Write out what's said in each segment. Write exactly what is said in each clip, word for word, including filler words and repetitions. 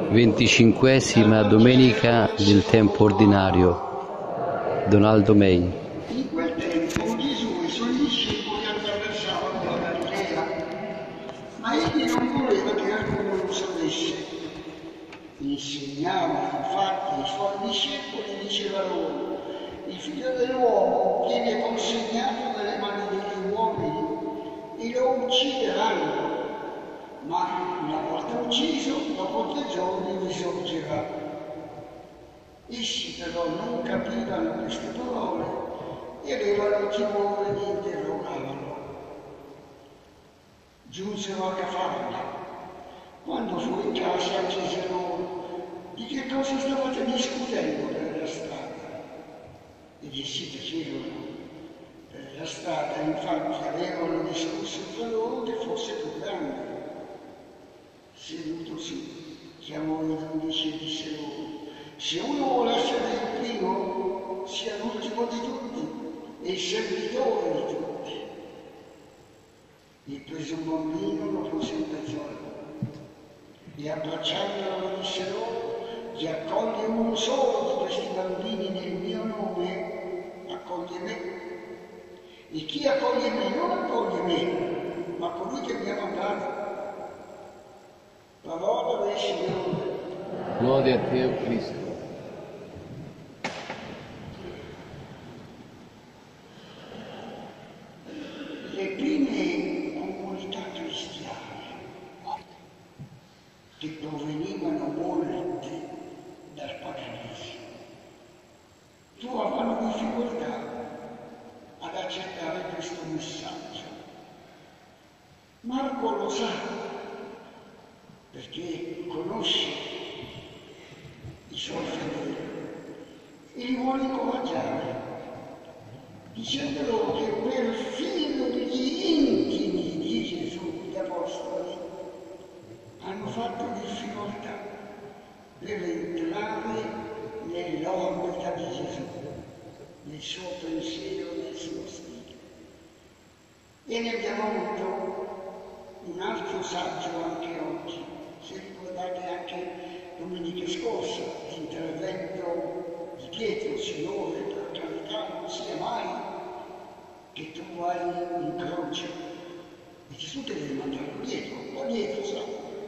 venticinquesima domenica del tempo ordinario. Donaldo May. In quel tempo Gesù e i suoi discepoli attraversavano la Galilea, ma egli non voleva che alcuno lo sapesse. Insegnava infatti ai suoi discepoli e diceva loro: il figlio dell'uomo viene consegnato nelle mani degli uomini e lo uccideranno, ma una volta ucciso, dopo tre giorni risorgerà. Essi però non capivano queste parole e avevano timore e interrogavano. Giunsero a Cafarna. Quando fu in casa chiese loro: di che cosa stavate discutendo per la strada? Ed essi tacevano. Per la strada infatti avevano discusso tra loro che fosse più grande. Sedutosi, chiamò i dodici e disse loro: se uno vuole essere il primo, sia l'ultimo di tutti e il servitore di tutti. E preso un bambino lo pose in mezzo a loro e abbracciandolo disse loro: chi accoglie uno solo di questi bambini nel mio nome, accoglie me. E chi accoglie me non accoglie me, ma colui che mi ha mandato. Parola del Signore. Gloria a te, o Cristo. Le prime comunità cristiane, che provenivano molte dal paganesimo, trovavano difficoltà ad accettare questo messaggio. Marco lo sa, perché conosce i suoi fedeli e li vuole incoraggiare, dicendo loro che perfino gli intimi di Gesù, gli apostoli, hanno fatto difficoltà per entrare nell'orbita di Gesù, nel suo pensiero, nel suo stile. E ne abbiamo avuto un altro saggio anche oggi. Se ricordate anche domenica scorsa l'intervento di Pietro: Signore, per carità non sia mai che tu hai un croce. E Gesù deve mandarlo dietro, un po' dietro, sa.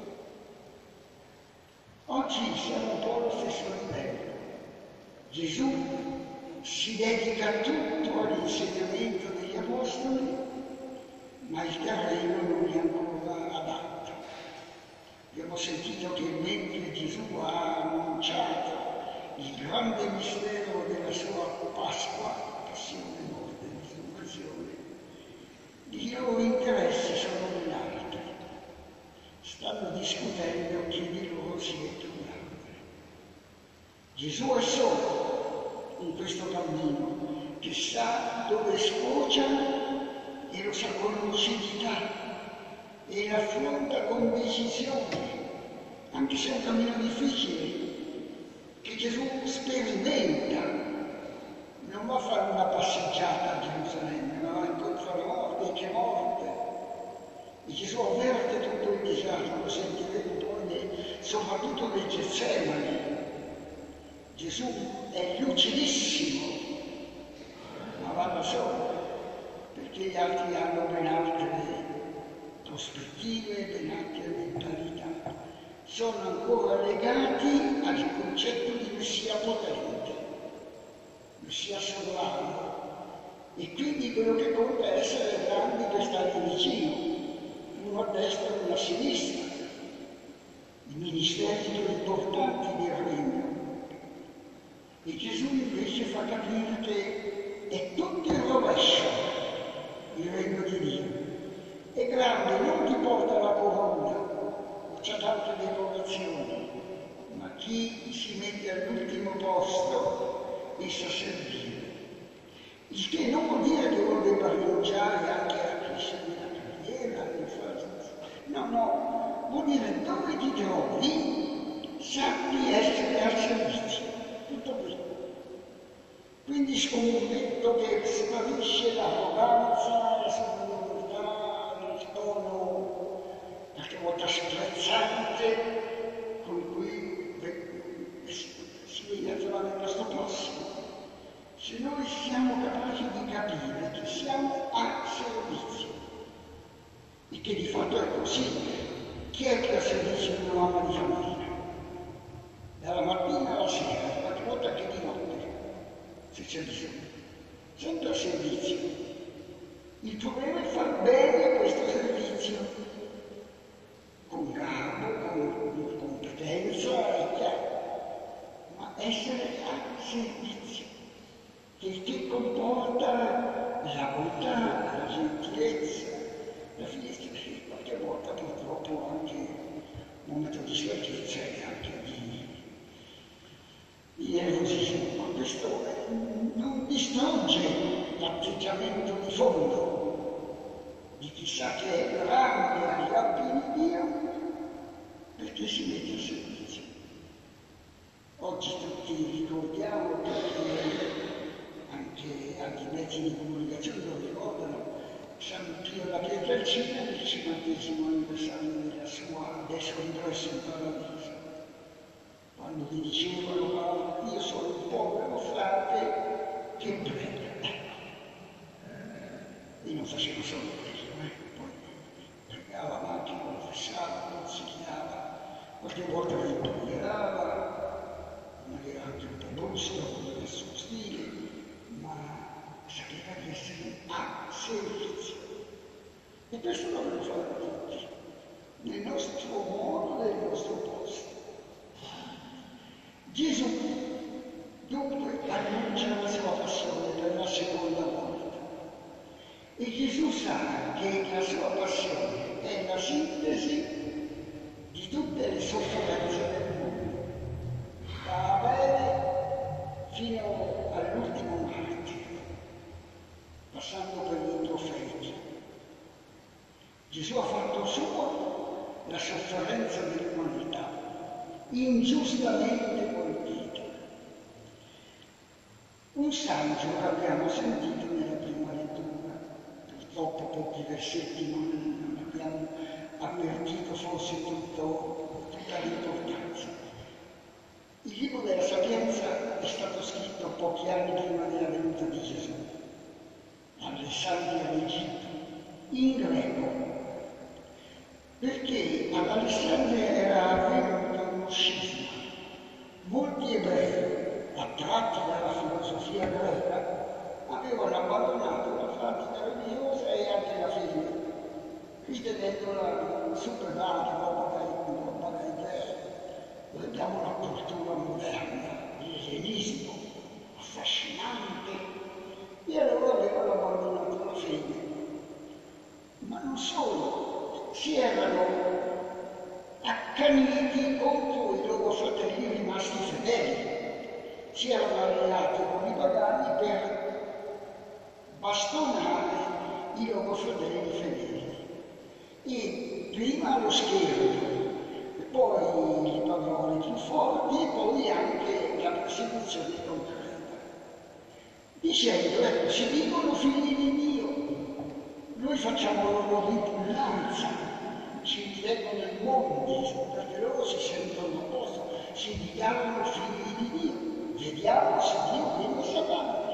Oggi siamo un po' allo stesso livello. Gesù si dedica tutto all'insegnamento degli apostoli, ma il terreno non è ancora adatto. Abbiamo sentito che mentre Gesù ha annunciato il grande mistero della sua Pasqua, passione, morte e risurrezione, i loro interessi sono ben altri. Stanno discutendo chi di loro sia più grande. Gesù è solo in questo cammino, che sa dove sfocia e lo sa con lucidità e l'affronta con decisione, anche se è un cammino difficile, che Gesù sperimenta. Non va a fare una passeggiata a Gerusalemme, ma va incontro alla morte, e che morte! E Gesù avverte tutto il disagio, lo sentiremo poi soprattutto nel Getsemani. Gesù è lucidissimo, ma va da solo, perché gli altri hanno ben altre prospettive, ben altre mentalità. Sono ancora legati al concetto di Messia potente, Messia sovrano, e quindi quello che conta è essere grandi per stare vicino, uno a destra e uno a sinistra, i ministeri più importanti del regno. E Gesù invece fa capire che è tutto il rovescio il regno di Dio. È grande, non ti porta la corona, c'è tante decorazioni, ma chi si mette all'ultimo posto e sa servire. Il che non vuol dire che uno debba rinunciare anche a crescere nella carriera, no, no, vuol dire dove ti trovi, sappi essere al servizio, tutto qui. Quindi scommetto che sparisce l'arroganza, la superiorità, il tono qualche volta sprezzante con cui feci una mamma di famiglia. Dalla mattina alla sera, qualche volta anche di notte, se c'è bisogno, sempre a servizio. Il problema è far bene questo servizio, con garbo, con competenza, è chiaro, ma essere a servizio, che, che comporta la bontà, la gentilezza, la finestra, che qualche volta purtroppo anche un momento di stanchezza e anche di, di nervosismo, ma questo non distrugge l'atteggiamento di fondo di chissà che è grande agli occhi di Dio, perché si mette a servizio. Oggi tutti ricordiamo, perché anche, anche i mezzi di comunicazione lo ricordano, San Pio da Pietrelcina del cinquantesimo anniversario della sua Desco ingresso in paradiso, quando gli dicevano: io sono un povero frate che prega. E non faceva solo quello, eh? Poi pregava, ma anche confessava, consigliava, qualche volta rimproverava, magari anche un po' brusco con il suo stile, ma sapeva di essere a servizio. E questo lo dobbiamo fare tutti, nel nostro modo, nel nostro posto. Gesù dunque annuncia la sua passione per la seconda volta. E Gesù sa che la sua passione è la sintesi di tutte le sofferenze del mondo, da Abele fino all'ultimo martire, passando per i profeti. Gesù ha fatto sua la sofferenza dell'umanità, ingiustamente colpita. Un saggio che abbiamo sentito nella prima lettura, purtroppo pochi versetti non, non abbiamo avvertito forse tutto, tutta l'importanza. Il libro della Sapienza è stato scritto pochi anni prima della venuta di Gesù, Alessandria d'Egitto, in greco, perché ad Alessandria era avvenuto uno scisma. Molti ebrei, attratti dalla filosofia greca, avevano abbandonato la pratica religiosa e anche la fede, ritenendola superata, roba da ebrei. Vediamo la cultura moderna, l'ellenismo, affascinante, e allora avevano abbandonato la fede. Ma non solo, si erano accaniti contro i loro fratelli rimasti fedeli, si erano alleati con i pagani per bastonare i loro fratelli fedeli. E prima lo scherno, poi le parole più forti e poi anche la persecuzione concreta, dicendo: ecco, si dicono figli di Dio, noi facciamo loro ripugnanza, ci leggono i mondi, perché loro si sentono a posto, si dichiarano figli di Dio, vediamo se Dio viene Satana.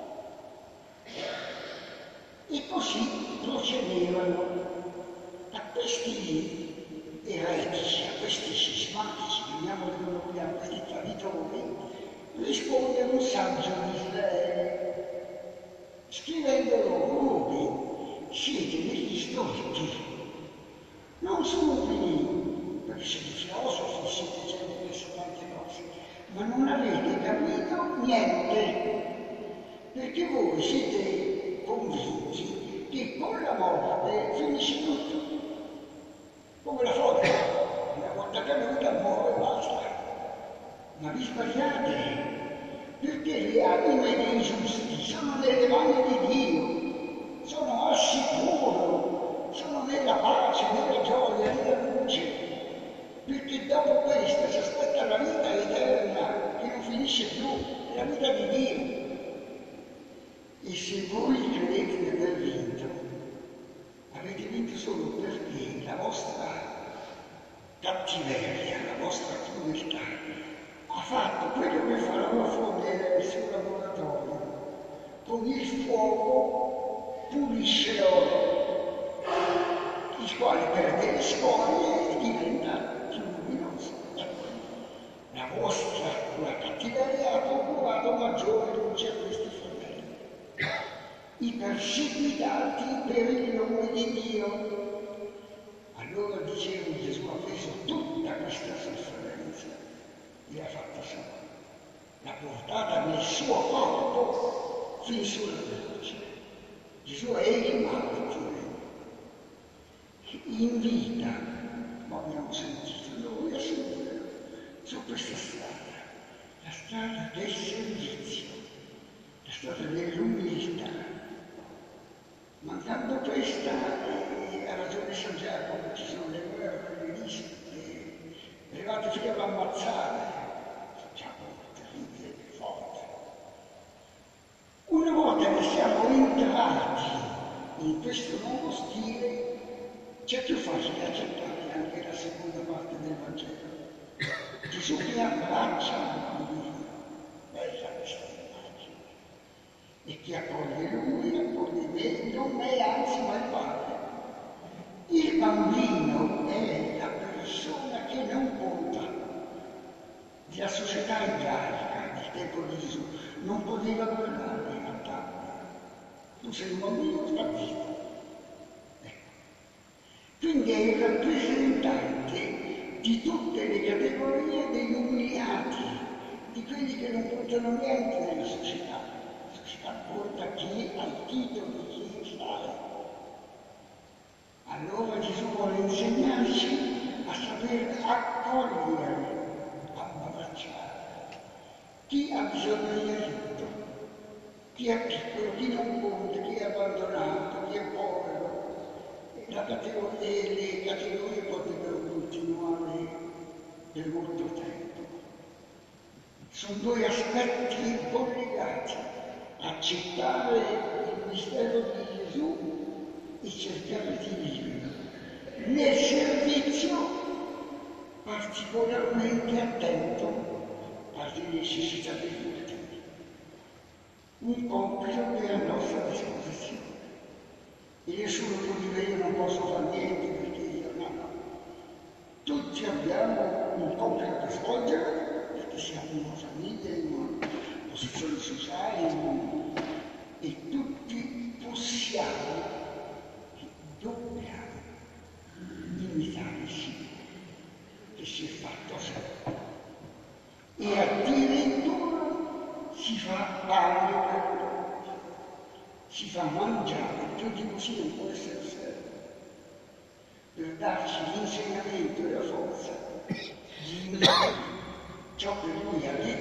E così procedevano. A questi eretici, a questi scismatici, chiamiamoli come vogliamo, a questi traditori, risponde un saggio di Israele, scrivendo loro: voi siete degli stolti, non stupidi, perché siete filosofi, siete gente che sa tante cose, ma non avete capito niente, perché voi siete convinti che con la morte finisce tutto. Come la folla, una volta caduta muore e basta. Ma vi sbagliate, perché le anime dei giusti sono nelle mani di Dio, sono al sicuro, sono nella pace, nella gioia, nella luce, perché dopo questa si aspetta la vita eterna che non finisce più, è la vita di Dio. E se voi credete di aver vinto, avete vinto solo perché la vostra cattiveria, la vostra crudeltà ha fatto quello che fa la formiera nel suo laboratorio. Con il fuoco pulisce l'oro, il quale perde le scorie e diventa più maggiore luce a questi fratelli, i perseguitati per il nome di Dio. Allora dicevo, Gesù ha preso tutta questa sofferenza e l'ha fatta sua, l'ha portata nel suo corpo fin sulla croce. Gesù è il martire, in vita, ma abbiamo sentito, noi a seguire su questa strada, la strada del servizio, la strada dell'umiltà. Mancando questa, eh, ha ragione San Giacomo, ci sono le guerre, le liste, arrivate fino ad ammazzare, San Giacomo terribile, forte. Una volta che siamo entrati in questo nuovo stile, c'è più facile accettare anche la seconda parte del Vangelo. Gesù che abbraccia il bambino, bella questa immagine, e che accoglie lui, accoglie me, non me, anzi ma il Padre. Il bambino è la persona che non conta della società ebraica del tempo di Gesù, non poteva parlare in realtà. Tu sei un bambino, sta zitto. Quindi è il rappresentante di tutte le categorie degli umiliati, di quelli che non contano niente nella società. La società conta chi ha il titolo di chi sta. Allora Gesù vuole insegnarci a saper accogliere, abbracciare chi ha bisogno di aiuto, chi è piccolo, chi non conta, chi è abbandonato, chi è povero. La categoria, le categorie potrebbero continuare per molto tempo. Sono due aspetti collegati: accettare il mistero di Gesù e cercare di vivere nel servizio particolarmente attento alle necessità degli ultimi. Un compito che è a nostra disposizione. E nessuno può dire io non posso fare niente perché io no, no. Tutti abbiamo un compito da svolgere perché siamo in una famiglia, in una posizione sociale, in... e tutti possiamo e dobbiamo imitare il Signore che si è fatto sempre. E addirittura si fa pane per loro. Si fa mangiare, più di così non può essere servo, per darci l'insegnamento e la forza di imitare ciò che lui ha detto